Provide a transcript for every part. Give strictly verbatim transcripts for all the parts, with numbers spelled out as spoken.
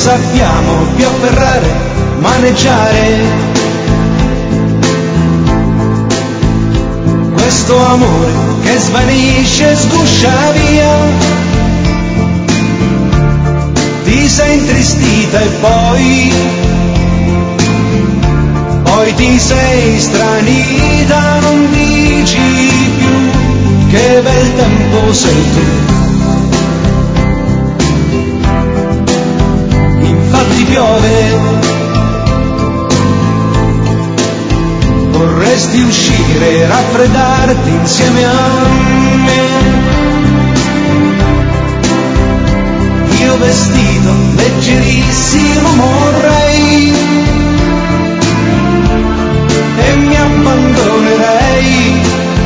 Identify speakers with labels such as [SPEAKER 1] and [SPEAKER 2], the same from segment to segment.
[SPEAKER 1] sappiamo più afferrare, maneggiare. Questo amore che svanisce e sguscia via, ti sei intristita e poi, poi ti sei stranita, non dici più che bel tempo sei tu. Infatti piove, vorresti uscire e raffreddarti insieme a me. Io vestito leggerissimo vorrei e mi abbandonerei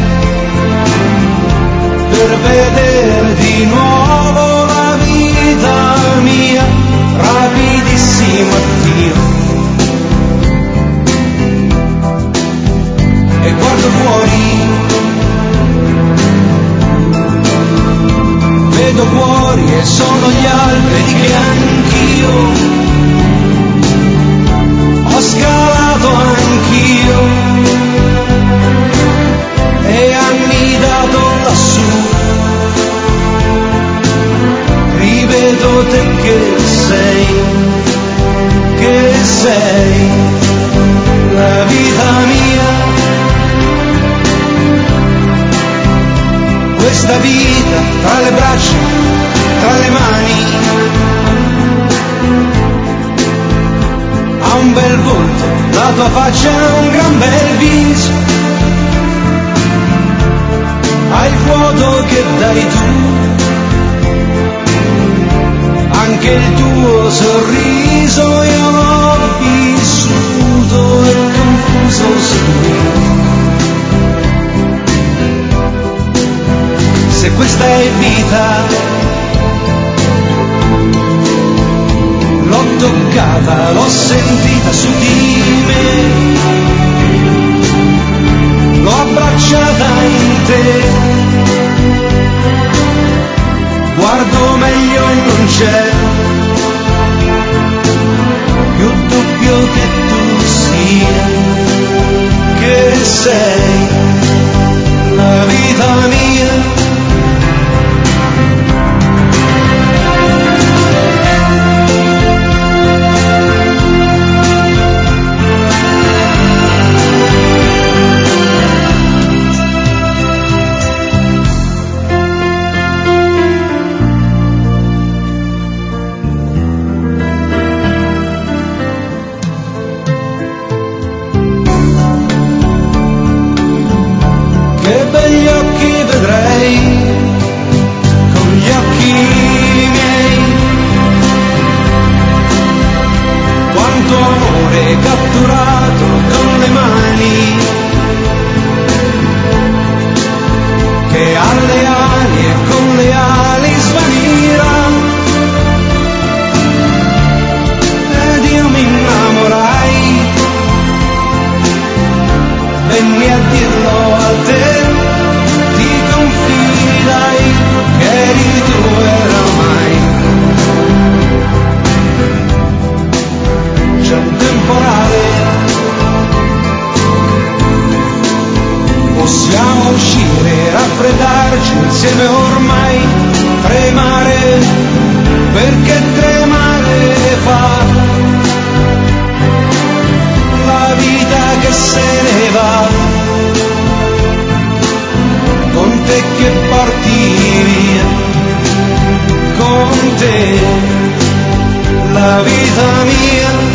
[SPEAKER 1] per vedere di nuovo la vita mia, rapidissimo addio. E guardo fuori, vedo fuori e sono gli alberi che anch'io ho scalato anch'io e annidato lassù. Rivedo te che sei, che sei la vita mia. Questa vita tra le braccia, tra le mani, ha un bel volto, la tua faccia ha un gran bel viso, hai il vuoto che dai tu, anche il tuo sorriso io l'ho vissuto e confuso sorriso. Se questa è vita, l'ho toccata, l'ho sentita su di me, l'ho abbracciata in te, guardo meglio e non c'è più dubbio che tu sia, che sei la vita mia. Catturato con le mani, che alle ali e con le ali svanirà, ed io mi innamorai, venni a dirlo a te, ti confidai che eri tu oramai. C'è un temporale, possiamo uscire, raffreddarci insieme ormai, tremare, perché tremare fa la vita che se ne va, con te che parti via, con te la vita mia.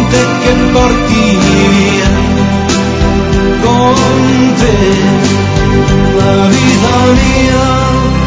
[SPEAKER 1] Porti via con te la vita mia